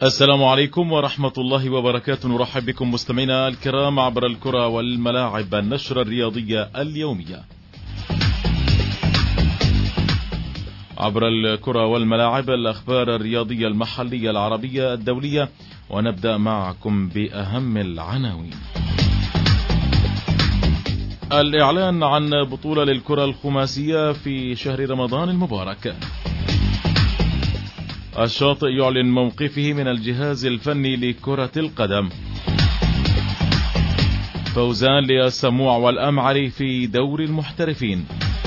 السلام عليكم ورحمة الله وبركاته. نرحب بكم مستمعينا الكرام عبر الكرة والملاعب، النشرة الرياضية اليومية عبر الكرة والملاعب، الأخبار الرياضية المحلية العربية الدولية. ونبدأ معكم بأهم العناوين. الإعلان عن بطولة للكرة الخماسية في شهر رمضان المبارك. الشاطئ يعلن موقفه من الجهاز الفني لكرة القدم. فوزان للسموع والأمعري في دور المحترفين.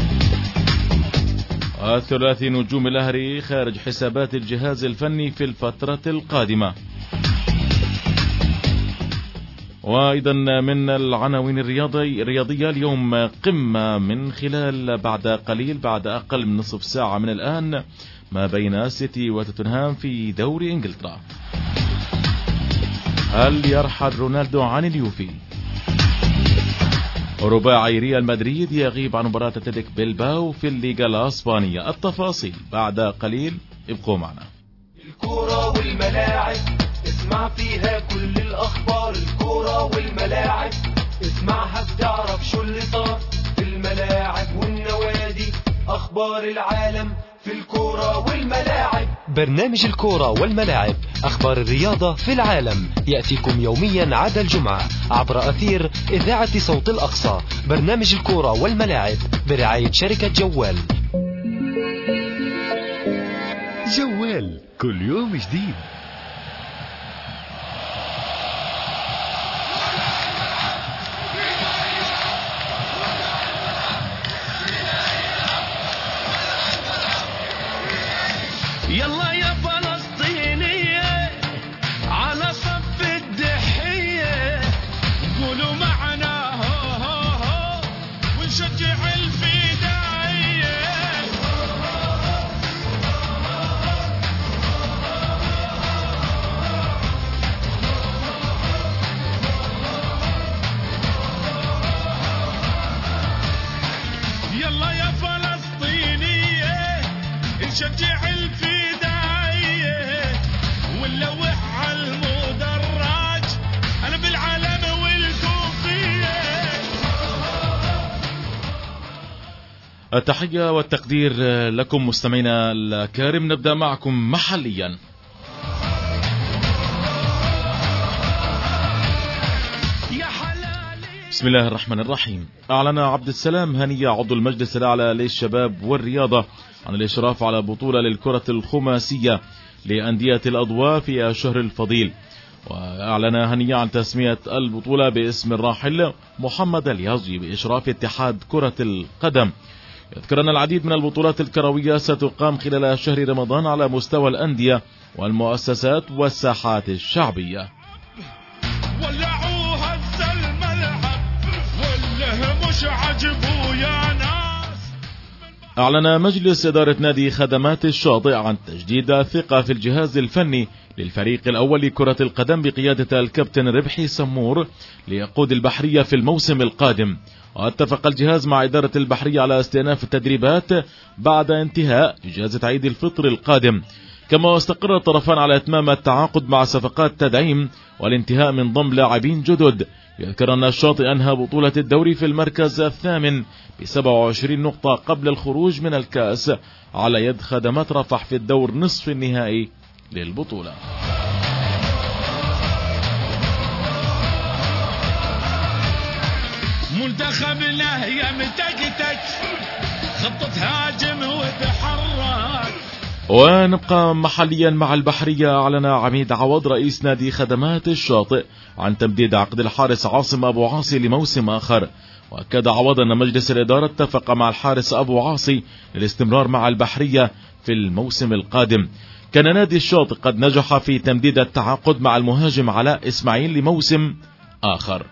الثلاثي نجوم الأهلي خارج حسابات الجهاز الفني في الفترة القادمة. وأيضا من العناوين الرياضية اليوم قمة من خلال بعد أقل من نصف ساعة من الآن ما بين سيتي وتوتنهام في دوري إنجلترا. هل يرحل رونالدو عن اليوفي؟ رباعي ريال مدريد يغيب عن مباراة أتلتيك بيلباو في الليغا الإسبانية. التفاصيل بعد قليل، ابقوا معنا. الكرة والملاعب اسمع فيها كل الأخبار. الكرة والملاعب اسمعها بتعرف شو اللي صار في الملاعب والنوادي. أخبار العالم في الكرة والملاعب. برنامج الكرة والملاعب، أخبار الرياضة في العالم، يأتيكم يوميا عدا الجمعة عبر أثير إذاعة صوت الأقصى. برنامج الكرة والملاعب برعاية شركة جوال. جوال كل يوم جديد. يلا يا فلسطينية على صف الدحية، قولوا معنا هو هو هو ونشجع الفدائية. يلا يا فلسطينية نشجع الفدائية ونلوح على المدرج. أنا بالعالم والكوفية. التحية والتقدير لكم مستمعينا الكرام. نبدأ معكم محليا. بسم الله الرحمن الرحيم. أعلن عبد السلام هنية عضو المجلس الأعلى للشباب والرياضة عن الإشراف على بطولة للكرة الخماسية لأندية الأضواء في الشهر الفضيل. وأعلن هنية عن تسمية البطولة باسم الراحل محمد اليازي بإشراف اتحاد كرة القدم. يذكر أن العديد من البطولات الكروية ستقام خلال شهر رمضان على مستوى الأندية والمؤسسات والساحات الشعبية. ولعوها الملعب والله مش عجبوا يا ناس. أعلن مجلس إدارة نادي خدمات الشاطئ عن تجديد الثقة في الجهاز الفني للفريق الأول لكرة القدم بقيادة الكابتن ربحي سمور ليقود البحرية في الموسم القادم. واتفق الجهاز مع إدارة البحرية على استئناف التدريبات بعد انتهاء إجازة عيد الفطر القادم. كما استقر الطرفان على إتمام التعاقد مع صفقات تدعيم والانتهاء من ضم لاعبين جدد. يذكر أن الشاطئ أنهى بطولة الدوري في المركز الثامن ب27 نقطة قبل الخروج من الكأس على يد خدمات رفح في الدور نصف النهائي للبطولة. منتخبنا يا متكتك خطة هاجم وتحرك. ونبقى محليا مع البحرية. أعلن عميد عوض رئيس نادي خدمات الشاطئ عن تمديد عقد الحارس عاصم أبو عاصي لموسم آخر. وأكد عوض أن مجلس الإدارة اتفق مع الحارس أبو عاصي للاستمرار مع البحرية في الموسم القادم. كان نادي الشاطئ قد نجح في تمديد التعاقد مع المهاجم علاء إسماعيل لموسم آخر.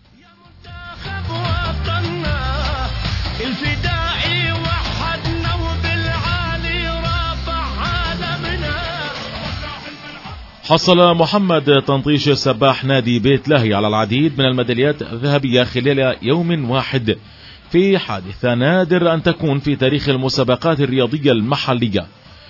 حصل محمد طنطيش سباح نادي بيت لاهي على العديد من الميداليات الذهبية خلال يوم واحد في حادثة نادر أن تكون في تاريخ المسابقات الرياضية المحلية.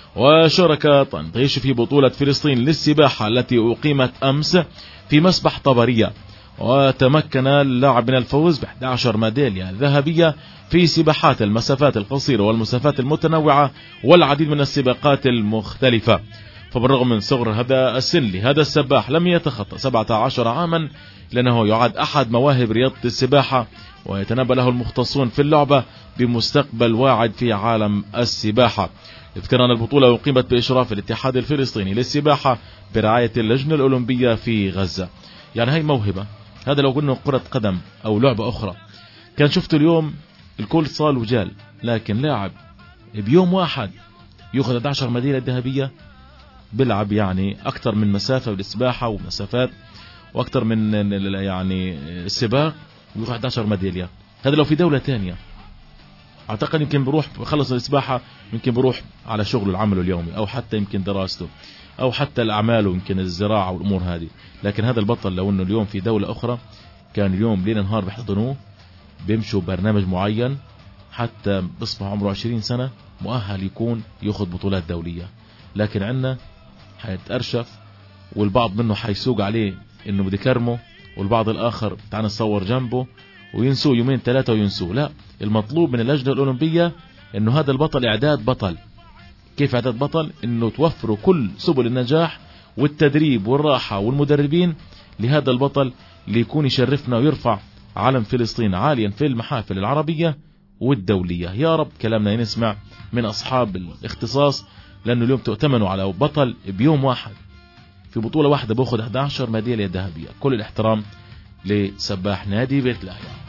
وشارك طنطيش في بطولة فلسطين للسباحة التي أقيمت أمس في مسبح طبرية، وتمكن اللاعب من الفوز ب11 ميدالية ذهبية في سباحات المسافات القصيرة والمسافات المتنوعة والعديد من السباقات المختلفة. فبالرغم من صغر هذا السن لهذا السباح لم يتخطى 17 عاما، لأنه يعد أحد مواهب رياضة السباحة، ويتنبأ له المختصون في اللعبة بمستقبل واعد في عالم السباحة. يذكر أن البطولة أقيمت بإشراف الاتحاد الفلسطيني للسباحة برعاية اللجنة الأولمبية في غزة. يعني هاي موهبة، هذا لو قلنا كرة قدم أو لعبة أخرى كان شفتوا اليوم الكل صال وجال، لكن لاعب بيوم واحد يأخذ 11 ميدالية ذهبية، بيلعب يعني أكثر من مسافة بالسباحة ومسافات وأكثر من يعني السباق ويأخذ 11 ميدالية. هذا لو في دولة تانية أعتقد يمكن بروح بخلص السباحة، يمكن بروح على شغله العمل اليومي، أو حتى يمكن دراسته، أو حتى الأعمال ويمكن الزراعة والأمور هذه. لكن هذا البطل لو أنه اليوم في دولة أخرى كان اليوم ليل نهار بيحضنوه، بيمشوا برنامج معين، حتى بصبح عمره 20 سنة مؤهل يكون يأخذ بطولات دولية. لكن عندنا حيتأرشف، والبعض منه حيسوق عليه إنه بدي كرمه، والبعض الآخر تعال نصور جنبه وينسوه يومين ثلاثة وينسوه. لا، المطلوب من اللجنة الأولمبية إنه هذا البطل إعداد بطل. كيف إعداد بطل؟ إنه توفروا كل سبل النجاح والتدريب والراحة والمدربين لهذا البطل اللي يكون يشرفنا ويرفع علم فلسطين عاليا في المحافل العربية والدولية. يا رب كلامنا ينسمع من أصحاب الاختصاص، لأنه اليوم تؤتمنوا على بطل بيوم واحد في بطولة واحدة بأخذ 11 ميدالية ذهبية. كل الاحترام لسباح نادي بيت لاهيا.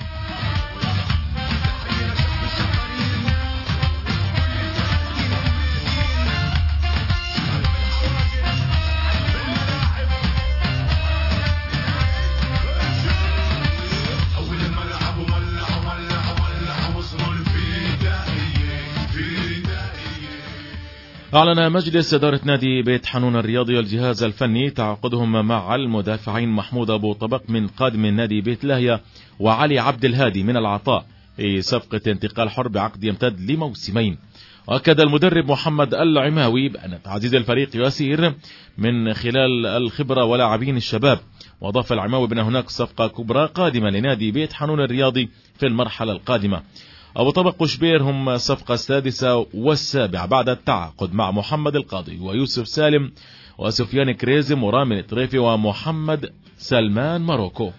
أعلن مجلس إدارة نادي بيت حنون الرياضي والجهاز الفني تعاقدهم مع المدافعين محمود أبو طبق من قادم نادي بيت لاهيا وعلي عبد الهادي من العطاء في صفقة انتقال حر بعقد يمتد لموسمين. وأكد المدرب محمد العماوي بأن تعزيز الفريق يسير من خلال الخبرة ولاعبين الشباب. وأضاف العماوي بأن هناك صفقة كبرى قادمة لنادي بيت حنون الرياضي في المرحلة القادمة. أبو طبق وشبير هم الصفقة السادسة والسابعة بعد التعاقد مع محمد القاضي ويوسف سالم وسفيان كريزم ورامي طريفي ومحمد سلمان ماروكو.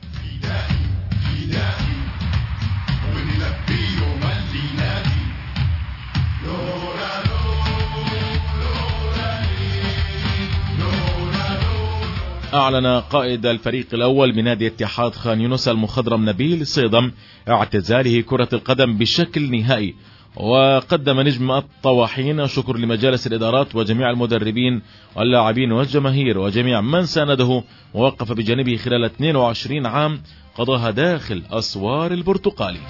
أعلن قائد الفريق الأول بنادي اتحاد خان يونس المخضرم نبيل صيدم اعتزاله كرة القدم بشكل نهائي. وقدم نجم الطواحين شكر لمجالس الإدارات وجميع المدربين واللاعبين والجماهير وجميع من سانده ووقف بجانبه خلال 22 عام قضاها داخل أسوار البرتقالي.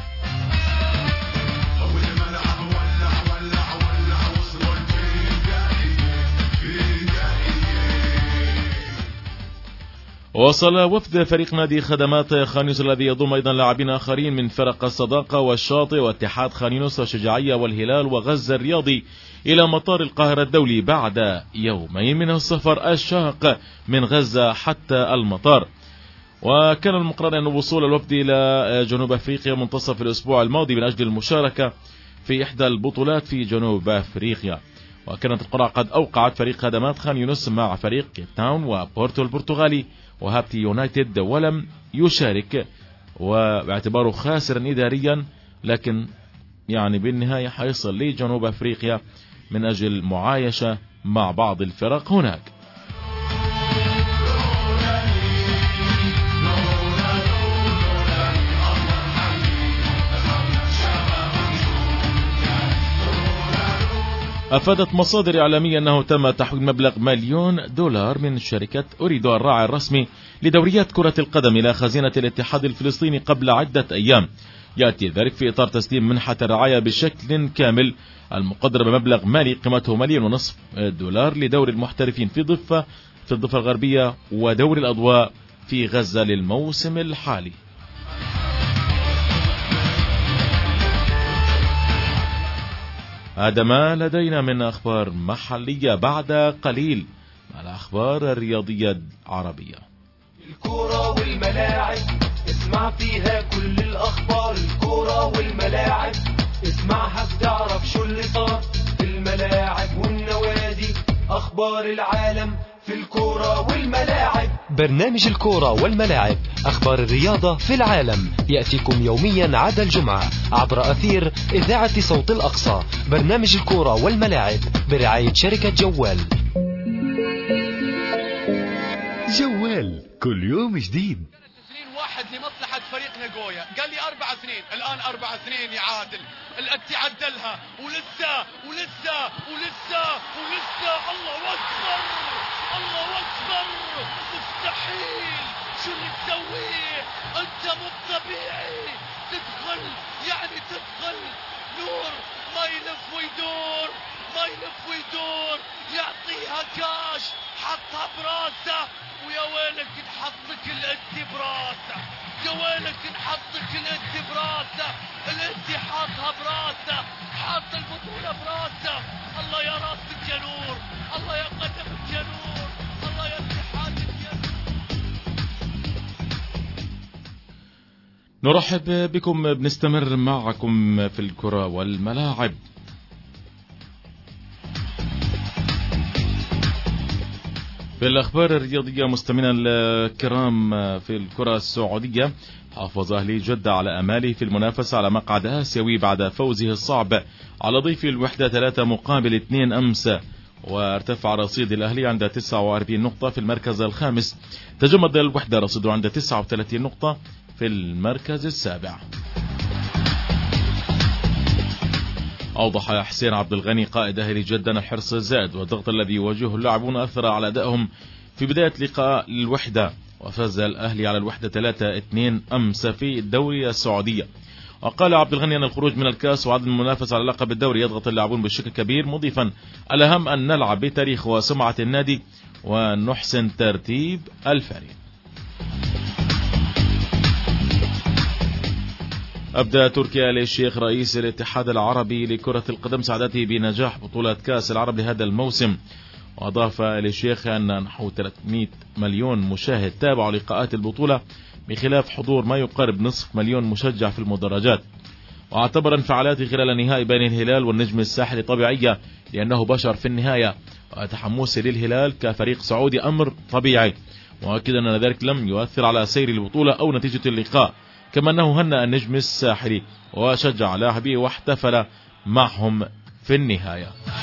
وصل وفد فريق نادي خدمات خان يونس الذي يضم أيضا لاعبين آخرين من فرق الصداقة والشاطئ واتحاد خان يونس والشجاعية والهلال وغزة الرياضي إلى مطار القاهرة الدولي بعد يومين من السفر الشاق من غزة حتى المطار. وكان المقرر أن وصول الوفد إلى جنوب أفريقيا منتصف الأسبوع الماضي من أجل المشاركة في إحدى البطولات في جنوب أفريقيا. وكانت القرعة قد أوقعت فريق خدمات خان يونس مع فريق كيب تاون وبورتو البرتغالي وهابتي يونايتد ولم يشارك وباعتباره خاسرا إداريا، لكن يعني بالنهاية حيصل لجنوب أفريقيا من أجل معايشة مع بعض الفرق هناك. أفادت مصادر إعلامية أنه تم تحويل مبلغ $1,000,000 من شركة أوريدو الراعي الرسمي لدوريات كرة القدم إلى خزينة الاتحاد الفلسطيني قبل عدة أيام. يأتي ذلك في إطار تسليم منحة الرعاية بشكل كامل المقدرة بمبلغ مالي قيمته $1,500,000 لدور المحترفين في الضفة الغربية ودور الأضواء في غزة للموسم الحالي. هذا ما لدينا من أخبار محلية. بعد قليل مع الأخبار الرياضية العربية. الكورة والملاعب اسمع فيها كل الأخبار. الكورة والملاعب اسمعها بتعرف شو اللي صار في الملاعب والنوادي. أخبار العالم في الكورة والملاعب. برنامج الكورة والملاعب، أخبار الرياضة في العالم، يأتيكم يوميا عدا الجمعة عبر أثير إذاعة صوت الأقصى. برنامج الكورة والملاعب برعاية شركة جوال. جوال كل يوم جديد. 2-1 لمصلحة فريق ناغويا. قال لي 4-2، الآن 4-2 يعادل. الأتي عدلها ولسه ولسه ولسه ولسه. الله أكبر الله أكبر. مستحيل، شو اللي تسويه أنت؟ مو طبيعي. تدخل يعني تدخل نور ما يلف ويدور ما يلف ويدور، يعطيها كاش، حطها براسه. ويا ويلك نحطك الأتي براسه، يا ويلك نحطك الأتي براسه. الأتي حاطها براسه، حاط البطولة براسه. الله يا راسك يا نور، الله يا قدمك يا نور، الله يا اتحادك يا نور. نرحب بكم، بنستمر معكم في الكرة والملاعب. في الأخبار الرياضية مستمعينا الكرام، في الكرة السعودية حافظ أهلي جدة على أماله في المنافسة على مقعد آسيوي بعد فوزه الصعب على ضيف الوحدة 3-2 أمس، وارتفع رصيد الأهلي عند 49 نقطة في المركز الخامس. تجمد الوحدة رصيده عند 39 نقطة في المركز السابع. أوضح حسين عبد الغني قائد أهلي جدة الحرص الزائد والضغط الذي يواجهه اللاعبون أثر على أدائهم في بداية لقاء الوحدة، وفاز الأهلي على الوحدة 3-2 أمس في الدوري السعودية. وقال عبد الغني أن الخروج من الكاس وعدم المنافسة على لقب الدوري يضغط اللاعبون بشكل كبير، مضيفا الأهم أن نلعب بتاريخ وسمعة النادي ونحسن ترتيب الفريق. أبدأ تركي آل الشيخ رئيس الاتحاد العربي لكرة القدم سعادته بنجاح بطولة كأس العرب لهذا الموسم، وأضاف آل الشيخ أن نحو 300 مليون مشاهد تابعوا لقاءات البطولة بخلاف حضور ما يقارب نصف مليون مشجع في المدرجات. واعتبر انفعالاتي خلال النهائي بين الهلال والنجم الساحلي طبيعية لأنه بشر في النهاية، وتحمسي للهلال كفريق سعودي أمر طبيعي، وأكد أن ذلك لم يؤثر على سير البطولة أو نتيجة اللقاء. كما أنه هنأ النجم الساحلي وشجع لاعبيه واحتفل معهم في النهاية.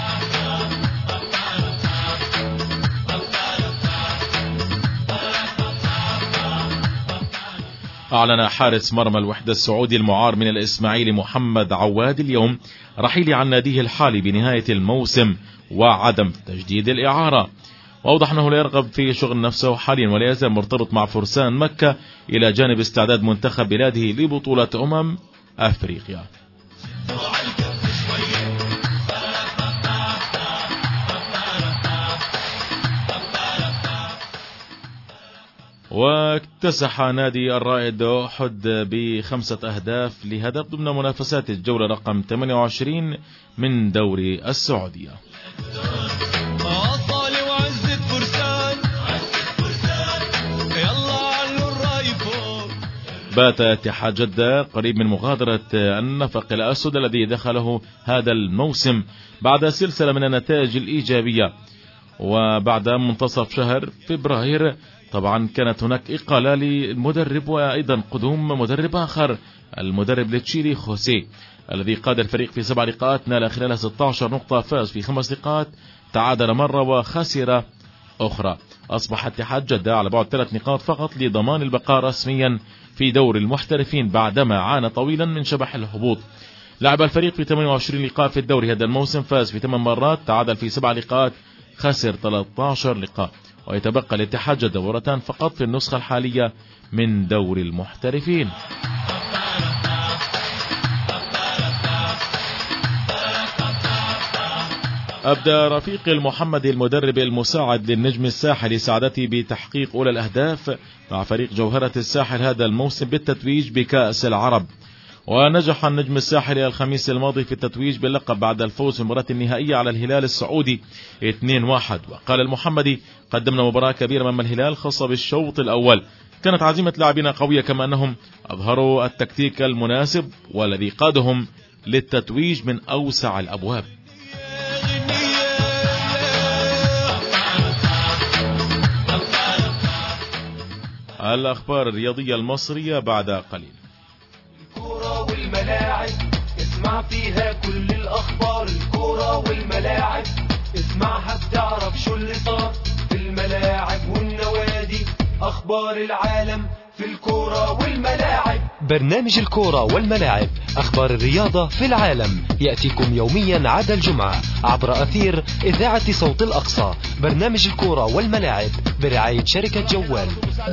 أعلن حارس مرمى الوحدة السعودي المعار من الإسماعيلي محمد عواد اليوم رحيله عن ناديه الحالي بنهاية الموسم وعدم تجديد الإعارة، وأوضح أنه لا يرغب في شغل نفسه حاليا ولا يزال مرتبط مع فرسان مكة إلى جانب استعداد منتخب بلاده لبطولة أفريقيا. واكتسح نادي الرائد أحد ب5 أهداف لهدف ضمن منافسات الجولة رقم 28 من دوري السعودية. بات اتحاد جدة قريب من مغادرة النفق الأسود الذي دخله هذا الموسم بعد سلسلة من النتائج الإيجابية، وبعد منتصف شهر فبراير طبعا كانت هناك إقالة للمدرب وأيضا قدوم مدرب آخر، المدرب لتشيلي خوسي الذي قاد الفريق في 7 لقاءات، نال خلال 16 نقطة، فاز في 5 لقاءات، تعادل مرة وخسر أخرى. أصبح اتحاد جدة على بعد 3 نقاط فقط لضمان البقاء رسميا في دور المحترفين بعدما عانى طويلا من شبح الهبوط. لعب الفريق في 28 لقاء في الدوري هذا الموسم، فاز في 8 مرات، تعادل في 7 لقاءات، خسر 13 لقاء، ويتبقى لاتحاد جدة دورتان فقط في النسخة الحالية من دور المحترفين. أبدى رفيق المحمدي المدرب المساعد للنجم الساحلي سعادته بتحقيق أولى الأهداف مع فريق جوهرة الساحل هذا الموسم بالتتويج بكأس العرب، ونجح النجم الساحلي الخميس الماضي في التتويج باللقب بعد الفوز في المباراة النهائية على الهلال السعودي 2-1. وقال المحمدي: قدمنا مباراة كبيرة أمام الهلال خاصة بالشوط الأول، كانت عزيمة لاعبين قوية، كما أنهم أظهروا التكتيك المناسب والذي قادهم للتتويج من أوسع الأبواب. الأخبار الرياضية المصرية بعد قليل. الكورة والملاعب اسمع فيها كل الأخبار، الكورة والملاعب اسمعها بتعرف شو اللي صار في الملاعب والنوادي، أخبار العالم في الكورة والملاعب. برنامج الكورة والملاعب، أخبار الرياضة في العالم، يأتيكم يوميا عدا الجمعة عبر أثير إذاعة صوت الأقصى. برنامج الكورة والملاعب برعاية شركة جوال.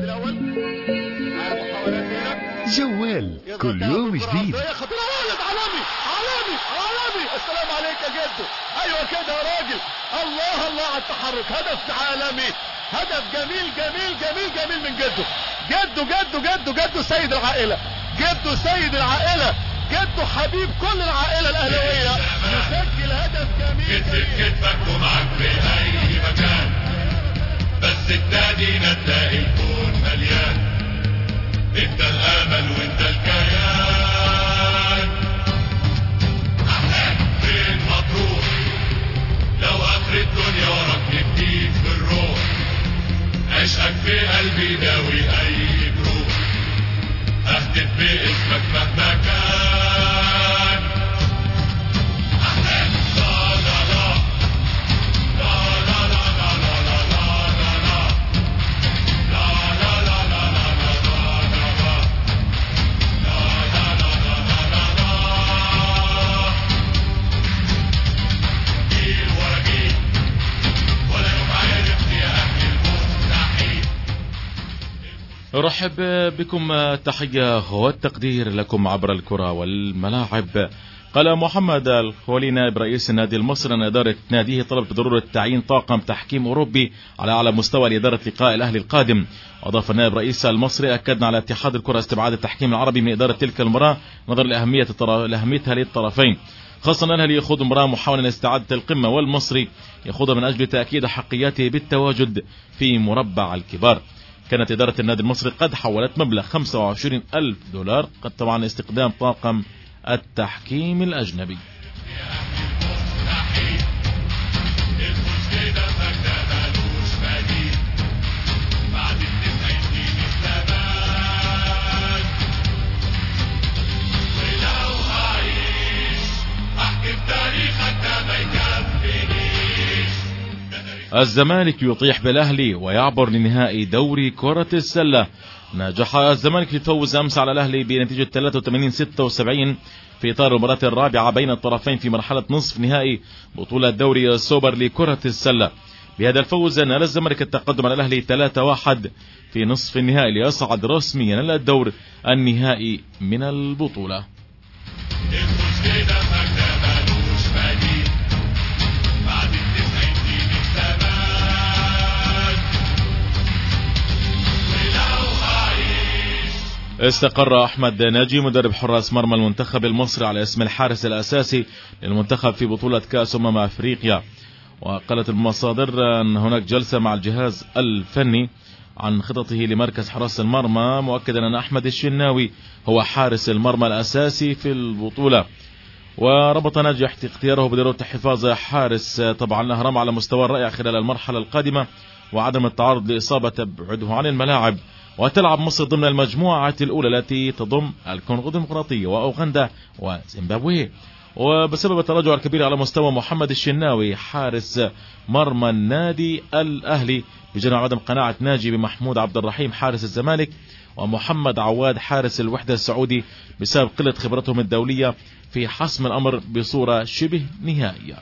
جوال كل يوم جديد. عالمي عالمي عالمي. السلام عليك يا جدو. ايوه كده يا راجل. الله الله على التحرك. هدف عالمي، هدف جميل جميل جميل جميل من جدو. جدو سيد العائلة، جدو سيد العائلة، جدو حبيب كل العائلة الأهلاوية، يسجل هدف جميل. كتفك ومعك في أي مكان، بس النادي تلاقي الكون مليان. انت الامل وانت الكيان. احلام فين مطروح، لو اخر الدنيا وراك نبتيك بالروح. عشقك في قلبي داوي اي جروح، اهتف باسمك مهما كان. احلام لا لا لا لا لا لا لا لا لا أرحب بكم، تحية والتقدير لكم عبر الكرة والملاعب. قال محمد الخولي نائب رئيس النادي المصري أن إدارة ناديه طلبت بضرورة تعيين طاقم تحكيم أوروبي على أعلى مستوى لإدارة لقاء الأهلي القادم. أضاف النائب رئيس المصري: أكدنا على اتحاد الكرة استبعاد التحكيم العربي من إدارة تلك المباراة نظرا لأهميتها للطرفين، خاصة أن الأهلي يخوض مباراة محاولة لاستعادة القمة، والمصري يخوض من أجل تأكيد حقيته بالتواجد في مربع الكبار. كانت إدارة النادي المصري قد حولت مبلغ 25,000 دولار قد طبعا استخدام طاقم التحكيم الأجنبي. الزمالك يطيح بالأهلي ويعبر لنهائي دوري كرة السلة. نجح الزمالك في الفوز أمس على الأهلي بنتيجة 83-76 في إطار المباراة الرابعة بين الطرفين في مرحلة نصف نهائي بطولة دوري السوبر لكرة السلة. بهذا الفوز نال الزمالك التقدم على الأهلي 3-1 في نصف النهائي ليصعد رسميا إلى الدور النهائي من البطولة. استقر أحمد ناجي مدرب حراس مرمى المنتخب المصري على اسم الحارس الأساسي للمنتخب في بطولة كأس أفريقيا. وقالت المصادر أن هناك جلسة مع الجهاز الفني عن خططه لمركز حراس المرمى، مؤكدا أن أحمد الشناوي هو حارس المرمى الأساسي في البطولة. وربط ناجي اختياره بضرورة حفاظ حارس طبعا الأهرام على مستوى الرائع خلال المرحلة القادمة وعدم التعرض لإصابة تبعده عن الملاعب. وتلعب مصر ضمن المجموعة الأولى التي تضم الكونغو الديمقراطية وأوغندا وزيمبابوي. وبسبب التراجع الكبير على مستوى محمد الشناوي حارس مرمى النادي الأهلي بجانب عدم قناعة ناجي بمحمود عبد الرحيم حارس الزمالك ومحمد عواد حارس الوحدة السعودي بسبب قلة خبرتهم الدولية في حسم الأمر بصورة شبه نهائية.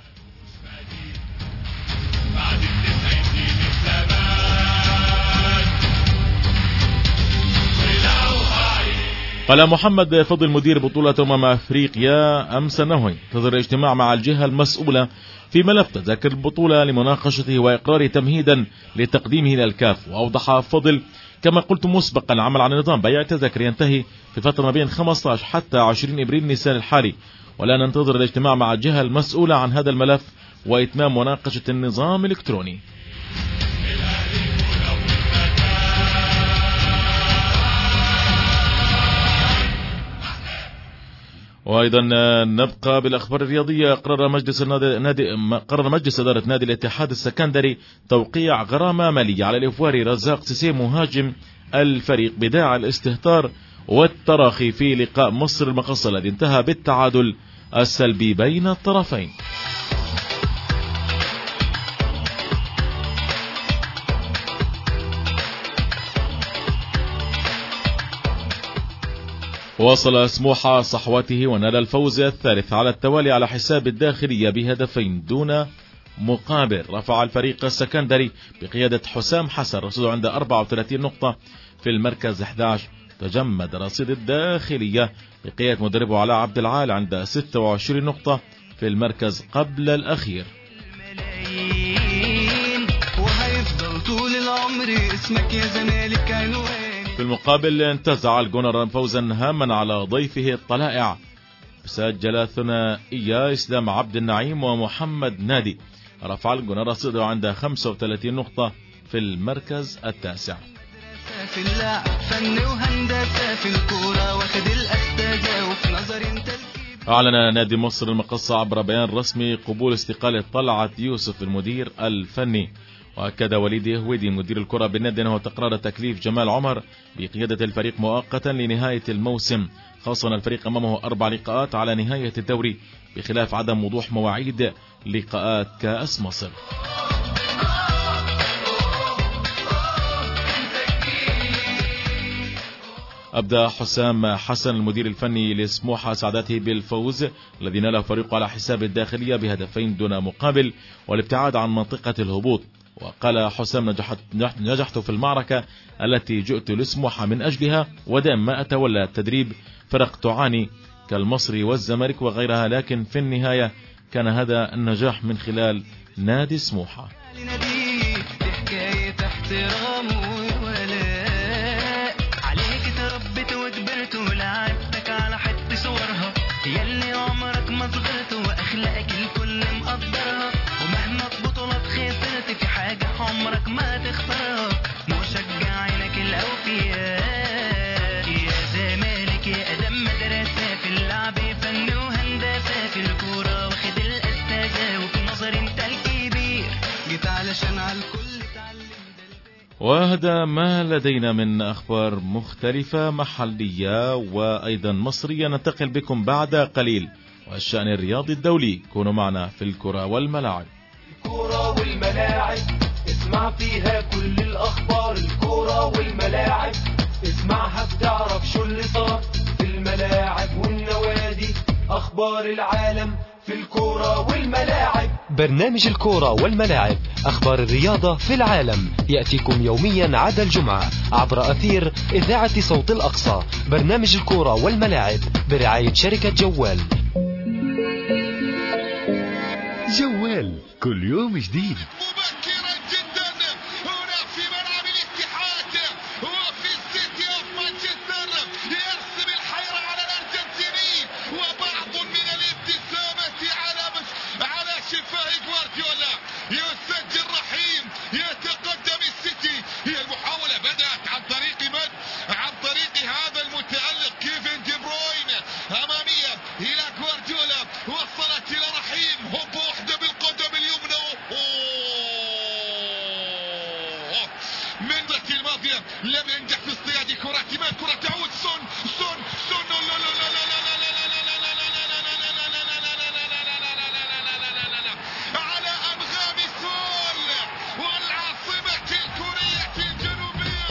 قال محمد فضل مدير بطولة أفريقيا أمس أنه ينتظر اجتماع مع الجهة المسؤولة في ملف تذاكر البطولة لمناقشته وإقراره تمهيدا لتقديمه إلى الكاف. وأوضح فضل كما قلت مسبقا العمل على نظام بيع التذاكر ينتهي في فترة ما بين 15 حتى 20 إبريل نيسان الحالي، ولا ننتظر الاجتماع مع الجهة المسؤولة عن هذا الملف وإتمام مناقشة النظام الإلكتروني. وأيضا نبقى بالأخبار الرياضية. قرر مجلس إدارة نادي الاتحاد السكندري توقيع غرامة مالية على الإفواري رزاق سيسي مهاجم الفريق بداعي الاستهتار والتراخي في لقاء مصر المقصة الذي انتهى بالتعادل السلبي بين الطرفين. واصل سموحة صحوته ونال الفوز الثالث على التوالي على حساب الداخلية بهدفين دون مقابل. رفع الفريق السكندري بقيادة حسام حسن رصيده عند 34 نقطة في المركز 11. تجمد رصيد الداخلية بقيادة مدربه علاء عبد العال عند 26 نقطة في المركز قبل الأخير. وهيفضل طول العمر اسمك يا زمالك عنوان. في المقابل انتزع الجونر فوزا هاما على ضيفه الطلائع، سجل ثنائية اسلام عبد النعيم ومحمد نادي. رفع الجونر رصيده عند 35 نقطة في المركز التاسع. في اللعب فن وهندسة في الكورة واخد الأستاذة وفي نظر انت. أعلن نادي مصر المقصة عبر بيان رسمي قبول استقالة طلعت يوسف المدير الفني. وأكد وليد هويدي مدير الكرة بالنادي أنه تقرر تكليف جمال عمر بقيادة الفريق مؤقتا لنهاية الموسم، خاصة الفريق أمامه 4 لقاءات على نهاية الدوري بخلاف عدم وضوح مواعيد لقاءات كأس مصر. أبدأ حسام حسن المدير الفني لسموحة سعادته بالفوز الذي ناله فريقه على حساب الداخلية بهدفين دون مقابل والابتعاد عن منطقة الهبوط. وقال حسام نجحت في المعركة التي جئت لسموحة من أجلها، ودائما ما أتولى تدريب فرق تعاني كالمصري والزمالك وغيرها، لكن في النهاية كان هذا النجاح من خلال نادي سموحة. يلي عمرك ما صغرت واخلاقك الكل مقدرها، ومهما بطولات خسرت في حاجة عمرك ما تختارها. مشجعينك الاوفياء يا زمالك يا ادم مدرسة في اللعب فن وهندسة في الكورة واخد الاستاذة وفي نظر انت الكبير جيت علشان على الكل تعلم. وهذا ما لدينا من أخبار مختلفة محلية وأيضا مصرية. ننتقل بكم بعد قليل والشأن الرياضي الدولي. كونوا معنا في الكرة والملاعب. الكرة والملاعب اسمع فيها كل الأخبار. الكرة والملاعب اسمعها بتعرف شو اللي صار في الملاعب والنوادي. أخبار العالم في الكرة والملاعب. برنامج الكرة والملاعب، أخبار الرياضة في العالم، يأتيكم يوميا عدا الجمعة عبر أثير إذاعة صوت الأقصى. برنامج الكرة والملاعب برعاية شركة جوال. جوال كل يوم جديد. مبكرا جدا هنا في ملعب الاتحاد وفي السيتي اوف مانشستر يرسم الحيرة على الارجنتيني وبعض من الابتسامة على شفاه غوارديولا. يسجل رحيم يتقدم السيتي. هي المحاولة بدأت عن طريق من؟ عن طريق هذا المتألق كيفن دي بروين أمامية إلى غوارديولا وصلت إلى رحيم. هوب واحدة بالقدم اليمنى من ذاك الماضية لم ينجح في اصطياد كرة. ما كرة تعود سون لا لا لا لا لا على أنغام سول والعاصمة الكورية الجنوبية.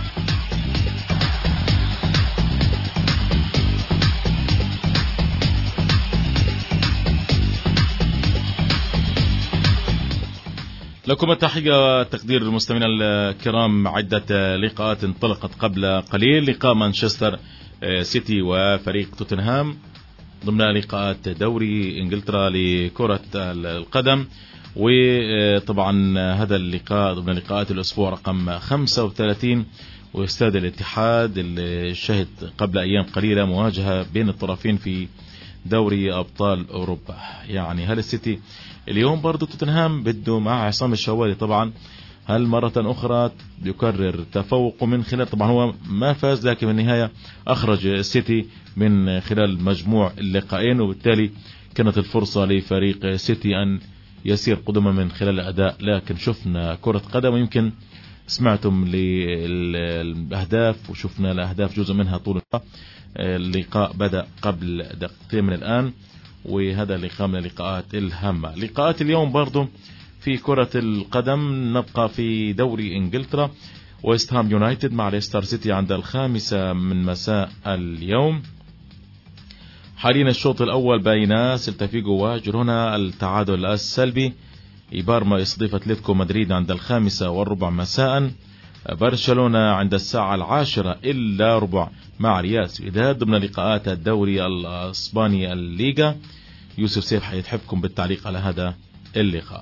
لكم التحية والتقدير المستمعين الكرام. عدة لقاءات انطلقت قبل قليل. لقاء مانشستر سيتي وفريق توتنهام ضمن لقاءات دوري انجلترا لكرة القدم. وطبعا هذا اللقاء ضمن لقاءات الأسبوع رقم 35 واستاد الاتحاد اللي شهد قبل أيام قليلة مواجهة بين الطرفين في دوري أبطال أوروبا. يعني هل السيتي اليوم برضو توتنهام بده مع عصام الشوالي طبعا هل مرة أخرى يكرر تفوقه من خلال طبعا هو ما فاز لكن في النهاية أخرج السيتي من خلال مجموع اللقاءين وبالتالي كانت الفرصة لفريق سيتي أن يسير قدما من خلال الأداء. لكن شفنا كرة قدم ويمكن سمعتم للأهداف وشفنا الأهداف جزء منها طول اللقاء بدأ قبل دقيقتين من الآن وهذا اللقاء من اللقاءات الهامة. لقاءات اليوم برضو في كرة القدم نبقى في دوري انجلترا ويست هام يونايتد مع ليستر سيتي عند 5 مساء اليوم. حاليا الشوط الأول بين سيلتا فيغو وجيرونا التعادل السلبي. إيبارما يستضيف أتلتيكو مدريد عند 5:15 مساء. برشلونة عند 10:10 مع ريال سويداد ضمن لقاءات الدوري الإسباني الليغا. يوسف سيف حيتحفكم بالتعليق على هذا اللقاء.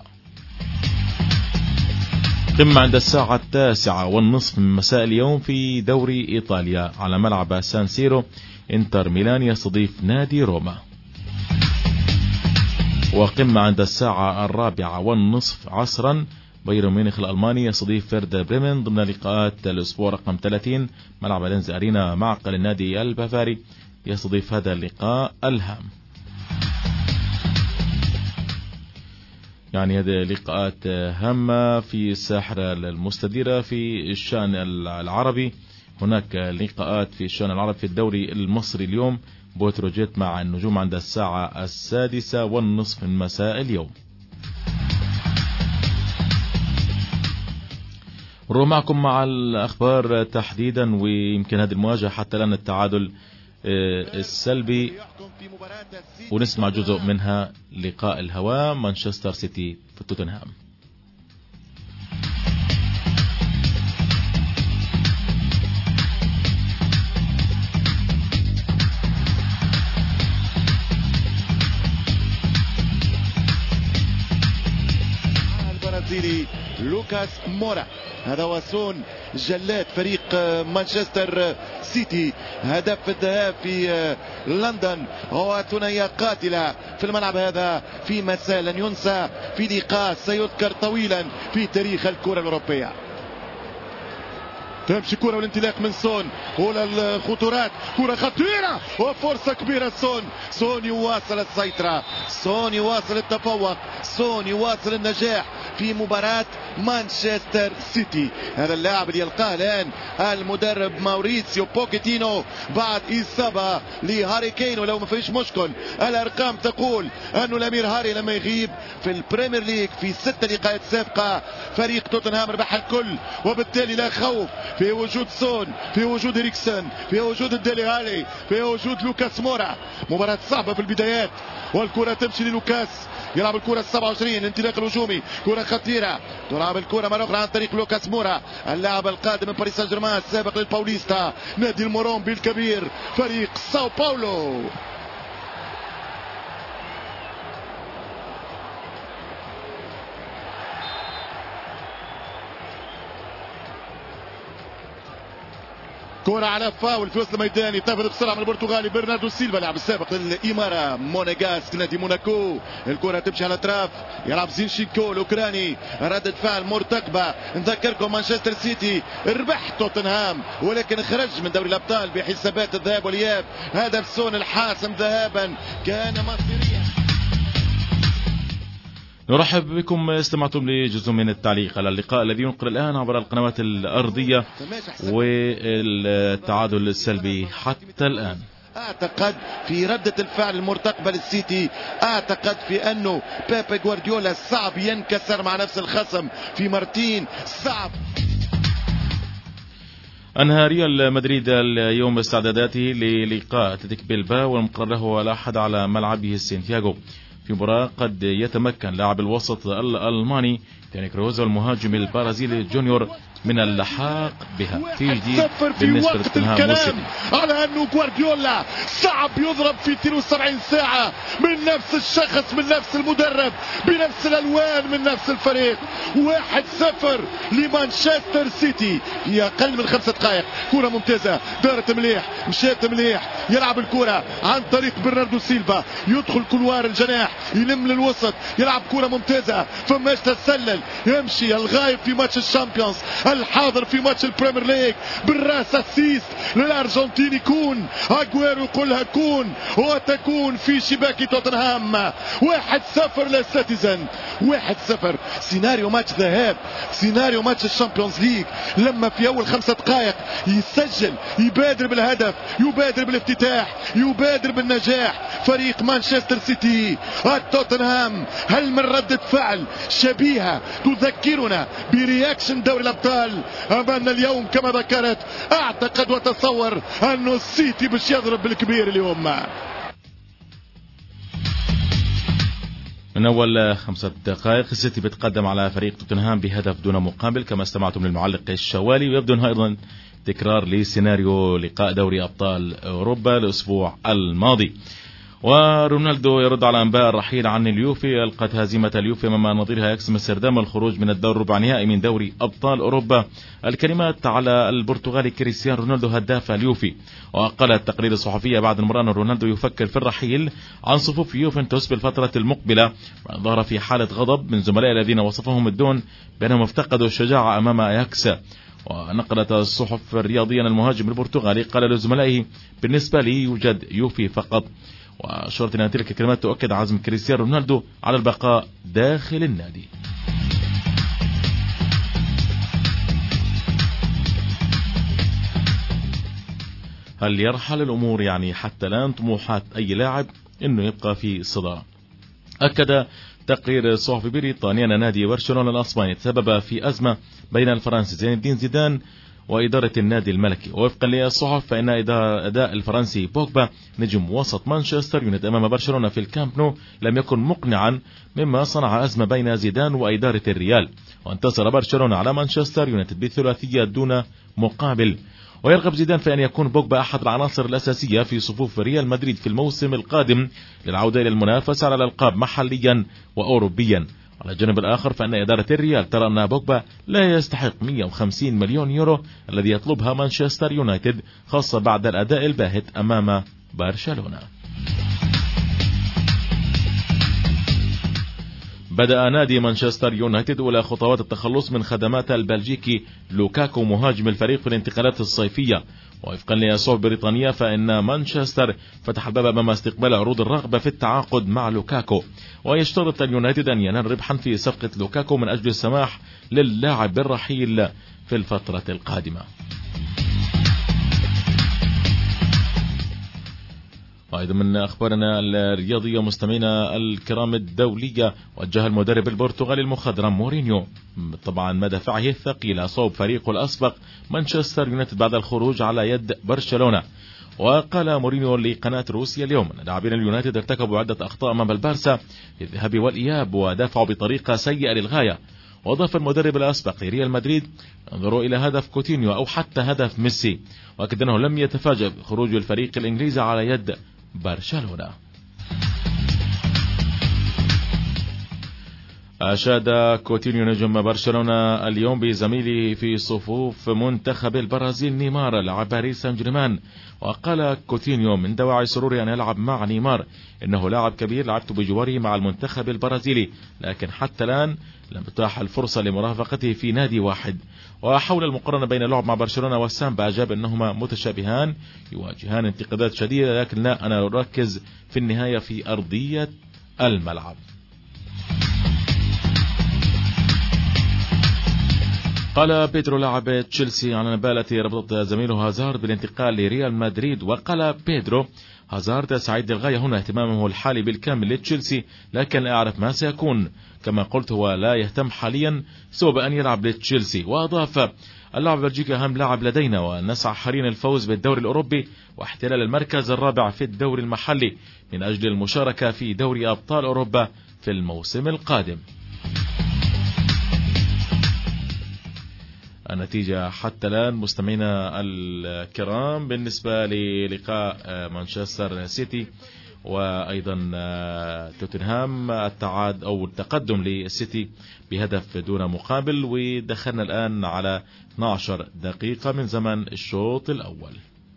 قمة عند 9:10 من مساء اليوم في دوري إيطاليا على ملعب سان سيرو. انتر ميلان يستضيف نادي روما. وقمة عند 4:15 عصرا بايرن ميونخ الألماني يستضيف فيردر بريمن ضمن لقاءات الأسبوع رقم 30 ملعب لينز أرينا. معقل النادي البافاري يستضيف هذا اللقاء الهام. يعني هذه لقاءات هامة في الساحرة المستديرة في الشأن العربي. هناك لقاءات في الشأن العربي في الدوري المصري اليوم. بوتروجيت مع النجوم عند 6:30 من مساء اليوم. نروح معكم مع الأخبار تحديدا ويمكن هذه المواجهة حتى الآن التعادل السلبي ونسمع جزء منها. لقاء الهواء مانشستر سيتي في توتنهام. البرازيلي لوكاس مورا هذا هو سون جلاد فريق مانشستر سيتي. هدف الذهاب في لندن هو ثنائية قاتلة في الملعب هذا في مساء لن ينسى في لقاء سيذكر طويلا في تاريخ الكرة الأوروبية. تمشي كرة والانطلاق من سون أولى الخطورات كرة خطيرة وفرصة كبيرة. سون يواصل السيطرة. سون يواصل التفوق. سون يواصل النجاح في مباراة مانشستر سيتي. هذا اللاعب اللي يلقاه الآن المدرب ماوريسيو بوكيتينو بعد إصابة لهاري كين. ولو ما فيش مشكل الأرقام تقول أنه الأمير هاري لما يغيب في البريمير ليج في 6 لقاءات سابقة فريق توتنهام ربح الكل وبالتالي لا خوف في وجود سون في وجود إريكسون في وجود الديلي هالي في وجود لوكاس مورا. مباراة صعبة في البدايات والكرة تمشي للوكاس يلعب الكرة 27 انطلاق الهجومي كرة خطيرة تلعب الكرة مرة أخرى عن طريق لوكاس مورا اللاعب القادم من باريس سان جيرمان السابق للباوليستا نادي المورومبي الكبير فريق ساو باولو. كرة على فاول في وسط الميدان يتنفذ بسرعة من البرتغالي برناردو سيلفا اللاعب السابق للإمارة مونيغاس نادي موناكو. الكرة تمشي على الأطراف يلعب زينشينكو الأوكراني ردة فعل مرتقبة. نذكركم مانشستر سيتي ربح توتنهام ولكن خرج من دوري الأبطال بحسابات الذهاب والإياب. هدف سون الحاسم ذهابا كان مصيريا. نرحب بكم. استمعتم لجزء من التعليق على اللقاء الذي ينقل الآن عبر القنوات الأرضية والتعادل السلبي حتى الآن. اعتقد في ردة الفعل المرتقبة للسيتي. اعتقد في انه بيبي غوارديولا صعب ينكسر مع نفس الخصم في مارتين صعب. أنهى ريال مدريد اليوم استعداداته للقاء أتلتيك بيلباو والمقرر له الأحد على ملعبه سانتياغو في مباراة قد يتمكن لاعب الوسط الألماني توني كروز والمهاجم البرازيلي جونيور من اللحاق بها. في جديد في بالنسبة وقت لتوتنهام الكلام والسيتي. على انه جوارديولا صعب يضرب في 72 ساعة من نفس الشخص، من نفس المدرب، بنفس الالوان، من نفس الفريق. 1-0 لمانشستر سيتي في اقل من 5 دقائق. كرة ممتازة، دارت مليح، مشيت مليح، يلعب الكرة عن طريق برناردو سيلفا، يدخل كلوار الجناح، يلم للوسط، يلعب كرة ممتازة، فماش تتسلل، يمشي الغايب في ماتش الشامبيونز، الحاضر في ماتش البريمير ليج، بالراس اسيست للارجنتيني كون. اجويرو يقولها كون وتكون في شباك توتنهام. 1-0 للسيتيزن. 1-0. سيناريو ماتش ذهاب، سيناريو ماتش الشامبيونز ليج، لما في اول 5 دقائق يسجل، يبادر بالهدف، يبادر بالافتتاح، يبادر بالنجاح فريق مانشستر سيتي. توتنهام هل من ردة فعل شبيهة تذكرنا برياكشن دوري الابطال امامنا اليوم؟ كما ذكرت، اعتقد وتصور انه السيتي باش يضرب بالكبير اليوم. من أول 5 دقائق السيتي بيتقدم على فريق توتنهام بهدف دون مقابل كما استمعتم للمعلق الشوالي، ويبدو أنه أيضا تكرار لسيناريو لقاء دوري أبطال أوروبا الأسبوع الماضي. ورونالدو يرد على أنباء الرحيل عن اليوفي. ألقت هزيمة اليوفي أمام نظيرها اياكس امستردام الخروج من الدور ربع نهائي من دوري أبطال أوروبا. الكلمات على البرتغالي كريستيانو رونالدو هداف اليوفي. وقال التقرير الصحفي بعد المباراة أن رونالدو يفكر في الرحيل عن صفوف يوفنتوس بالفترة المقبلة، وظهر في حالة غضب من زملائه الذين وصفهم الدون بأنهم افتقدوا الشجاعة أمام اياكس. ونقلت الصحف الرياضية المهاجم البرتغالي قال لزملائه: بالنسبة لي يوجد يوفي فقط. وأشرت أن تلك الكلمات تؤكد عزم كريستيانو رونالدو على البقاء داخل النادي. هل يرحل الأمور يعني حتى الآن طموحات أي لاعب أنه يبقى في الصدارة؟ أكد تقرير صحفي بريطاني أن نادي برشلونة الأسباني تسبب في أزمة بين الفرنسي زين الدين زيدان وإدارة النادي الملكي. ووفقا للصحف فإن أداء الفرنسي بوجبا نجم وسط مانشستر يونايتد أمام برشلونة في الكامب نو لم يكن مقنعا، مما صنع أزمة بين زيدان وإدارة الريال. وانتصر برشلونة على مانشستر يونايتد بثلاثية دون مقابل. ويرغب زيدان في أن يكون بوجبا أحد العناصر الأساسية في صفوف ريال مدريد في الموسم القادم للعودة إلى المنافسة على الألقاب محليا وأوروبيا. على الجانب الآخر فإن إدارة الريال ترى أن بوجبا لا يستحق 150 مليون يورو الذي يطلبها مانشستر يونايتد، خاصة بعد الأداء الباهت أمام برشلونة. بدأ نادي مانشستر يونايتد أولى خطوات التخلص من خدمات البلجيكي لوكاكو مهاجم الفريق في الانتقالات الصيفية. ووفقا للصحف البريطانية فإن مانشستر فتح الباب أمام استقبال عروض الرغبة في التعاقد مع لوكاكو. ويشترط اليونايتد أن ينال ربحا في صفقة لوكاكو من أجل السماح للاعب بالرحيل في الفترة القادمة. أيضا من أخبارنا الرياضية مستمعينا الكرام الدولية، وجه المدرب البرتغالي المخضرم مورينيو طبعا مدافعه الثقيلة صوب فريقه الأسبق مانشستر يونايتد بعد الخروج على يد برشلونة. وقال مورينيو لقناة روسيا اليوم أن لاعبين اليونايتد ارتكبوا عدة أخطاء أمام البارسا في الذهاب والإياب ودافعوا بطريقة سيئة للغاية. وأضاف المدرب الأسبق لريال مدريد: انظروا إلى هدف كوتينيو أو حتى هدف ميسي. وأكد أنه لم يتفاجأ بخروج الفريق الإنجليزي على يد برشلونة. أشاد كوتينيو نجم برشلونة اليوم بزميله في صفوف منتخب البرازيل نيمار لاعب باريس سان جيرمان. وقال كوتينيو: من دواعي سروري أن ألعب مع نيمار، إنه لاعب كبير لعبت بجواره مع المنتخب البرازيلي، لكن حتى الآن لم تتاح الفرصة لمرافقته في نادي واحد. وحول المقارنة بين اللعب مع برشلونة والسامبا أجاب أنهما متشابهان يواجهان انتقادات شديدة، لكن لا أنا أركز في النهاية في أرضية الملعب. قال بيدرو لاعب تشيلسي عن النبالة ربطت زميله هازارد بالانتقال لريال مدريد. وقال بيدرو: هازارد سعيد للغاية هنا، اهتمامه الحالي بالكامل لتشيلسي، لكن لا أعرف ما سيكون. كما قلت هو لا يهتم حاليا سوى بأن يلعب لتشيلسي. وأضاف: اللاعب البلجيكي أهم لاعب لدينا، ونسعى حاليا الفوز بالدوري الأوروبي واحتلال المركز الرابع في الدوري المحلي من أجل المشاركة في دوري أبطال أوروبا في الموسم القادم. النتيجة حتى الآن مستمعينا الكرام بالنسبة للقاء مانشستر سيتي وأيضا توتنهام التقدم للسيتي بهدف دون مقابل، ودخلنا الآن على 12 دقيقة من زمن الشوط الأول.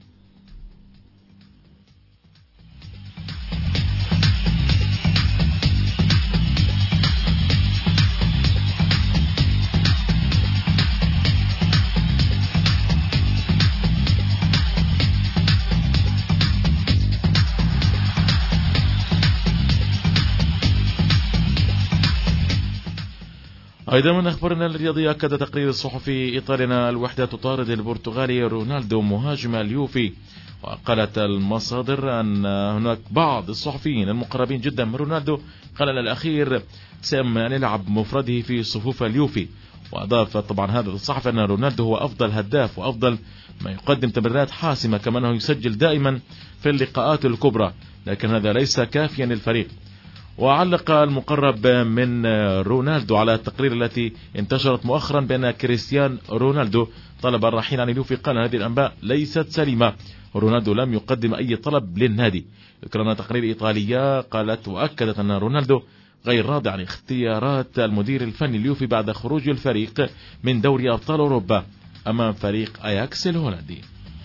أيضا من أخبارنا الرياضية، أكد تقرير الصحفي إيطاليا الوحدة تطارد البرتغالي رونالدو مهاجم اليوفي، وقالت المصادر أن هناك بعض الصحفيين المقربين جدا من رونالدو قال الأخير سيما أن يلعب مفرده في صفوف اليوفي. وأضاف طبعا هذا الصحفي أن رونالدو هو أفضل هداف وأفضل ما يقدم تمريرات حاسمة، كما أنه يسجل دائما في اللقاءات الكبرى، لكن هذا ليس كافيا للفريق. وعلق المقرب من رونالدو على التقرير التي انتشرت مؤخرا بأن كريستيان رونالدو طلب الرحيل عن اليوفي، قال هذه الأنباء ليست سليمة، رونالدو لم يقدم أي طلب للنادي. ذكرنا تقرير إيطالية قالت وأكدت أن رونالدو غير راضي عن اختيارات المدير الفني اليوفي بعد خروج الفريق من دوري أبطال أوروبا أمام فريق أياكس الهولندي.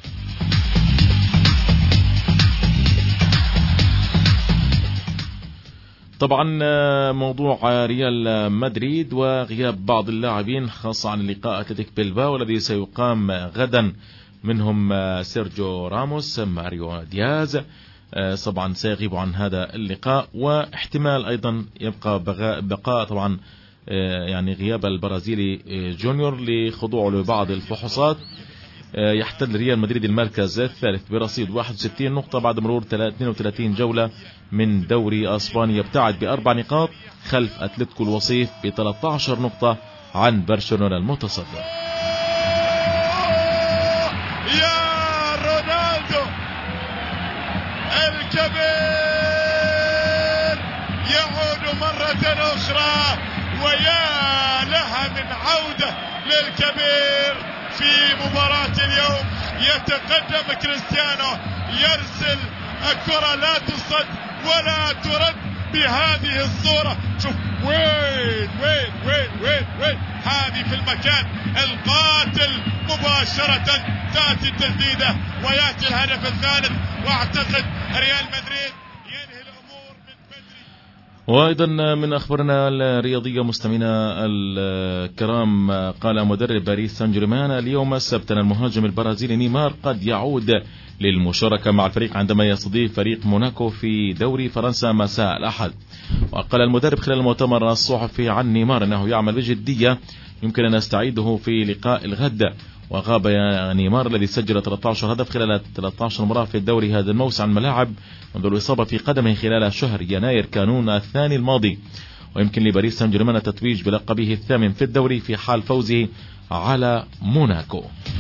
طبعا موضوع ريال مدريد وغياب بعض اللاعبين خاصة عن اللقاء أتلتيك بلباو الذي سيقام غدا، منهم سيرجيو راموس، ماريو دياز طبعا سيغيب عن هذا اللقاء، واحتمال أيضا يبقى بقاء طبعا يعني غياب البرازيلي جونيور لخضوعه لبعض الفحوصات. يحتل ريال مدريد المركز الثالث برصيد 61 نقطة بعد مرور 32 جولة من دوري أسبانيا، يبتعد ب4 نقاط خلف أتلتيكو الوصيف ب13 نقطة عن برشلونة المتصدر. يا رونالدو الكبير يعود مرة أخرى، ويا لها من عودة للكبير في مباراة اليوم. يتقدم كريستيانو، يرسل الكرة لا تصد ولا ترد بهذه الصورة. شوف وين وين وين وين وين هذه في المكان القاتل مباشرة تأتي التسديدة ويأتي الهدف الثالث، واعتقد ريال مدريد ينهي الأمور من بدري. وأيضا من أخبارنا الرياضية مستمعينا الكرام، قال مدرب باريس سان جيرمان اليوم السبت أن المهاجم البرازيلي نيمار قد يعود للمشاركة مع الفريق عندما يستضيف فريق موناكو في دوري فرنسا مساء الأحد. وقال المدرب خلال المؤتمر الصحفي عن نيمار أنه يعمل بجدية يمكن أن نستعيده في لقاء الغد. وغاب نيمار الذي سجل 13 هدف خلال 13 مباراة في الدوري هذا الموسم عن ملاعب منذ الإصابة في قدمه خلال شهر يناير كانون الثاني الماضي. ويمكن لباريس سان جيرمان التتويج بلقبه الثامن في الدوري في حال فوزه على موناكو.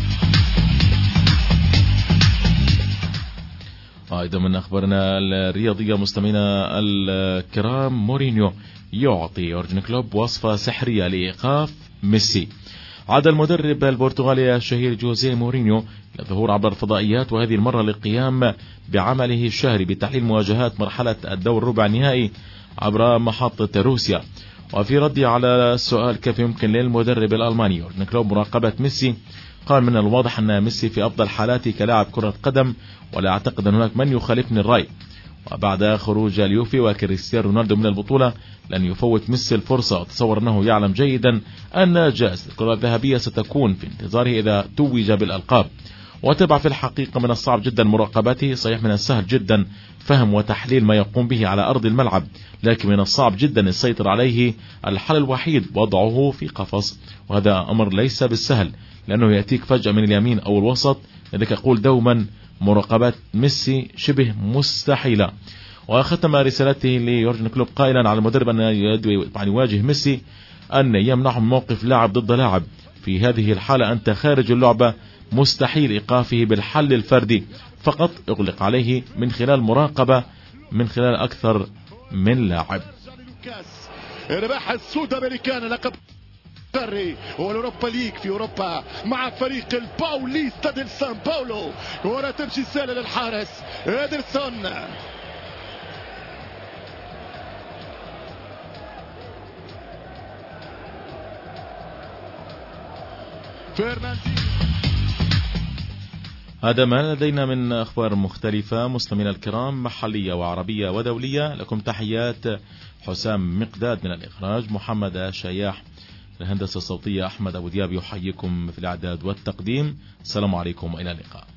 أيضا من أخبارنا الرياضية مستمعينا الكرام، مورينيو يعطي يورجن كلوب وصفة سحرية لإيقاف ميسي. عاد المدرب البرتغالي الشهير جوزيه مورينيو للظهور عبر الفضائيات، وهذه المرة للقيام بعمله الشهري بتحليل مواجهات مرحلة الدور ربع النهائي عبر محطة روسيا. وفي رده على السؤال كيف يمكن للمدرب الألماني يورجن كلوب مراقبة ميسي، قال من الواضح أن ميسي في أفضل حالاته كلاعب كرة قدم، ولا أعتقد أن هناك من يخالفني الرأي. وبعد خروج اليوفي وكريستيانو رونالدو من البطولة لن يفوت ميسي الفرصة، وتصور أنه يعلم جيدا أن جائزة الكرة الذهبية ستكون في انتظاره إذا توج بالألقاب. وتبع في الحقيقة من الصعب جدا مراقبته، صحيح من السهل جدا فهم وتحليل ما يقوم به على أرض الملعب، لكن من الصعب جدا السيطرة عليه. الحل الوحيد وضعه في قفص، وهذا أمر ليس بالسهل لأنه يأتيك فجأة من اليمين أو الوسط. لذلك أقول دوما مراقبة ميسي شبه مستحيلة. وختم رسالته ليورجن كلوب قائلا على المدرب أن يواجه ميسي أن يمنح موقف لاعب ضد لاعب. في هذه الحالة أنت خارج اللعبة، مستحيل إيقافه بالحل الفردي، فقط اغلق عليه من خلال مراقبة من خلال أكثر من لاعب. رباح السود أمريكان لقب القاري والأوروبا ليج في أوروبا مع فريق الباوليستا ديل سان باولو. كرة تمشي سهلة للحارس إيدرسون. هذا ما لدينا من أخبار مختلفة. مستمعينا الكرام، محلية وعربية ودولية، لكم تحيات حسام مقداد من الإخراج، محمد شياح الهندسة الصوتية، أحمد أبو دياب يحييكم في الإعداد والتقديم. السلام عليكم وإلى اللقاء.